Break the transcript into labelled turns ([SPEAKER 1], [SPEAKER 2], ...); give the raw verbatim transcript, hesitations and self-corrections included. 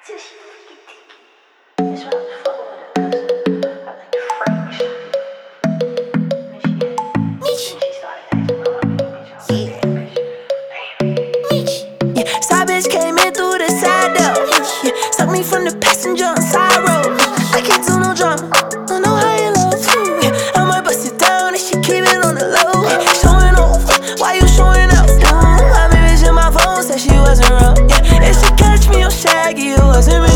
[SPEAKER 1] till she freaking take it. That's why I was fucking with her, cause I like to frame shit. And then she had it. And then she started acting like I'm a bitch. I was like, damn, bitch. Damn.
[SPEAKER 2] Yeah, side bitch came in through the side door. Yeah, suck me from the passenger on side road. I can't do no drama, I know how you love. Yeah, I might bust it down and she keep it on the low. Showing off, why you showing out? My baby's in my phone, said she wasn't wrong. Yeah, if she catch me on Shaggy, it wasn't me.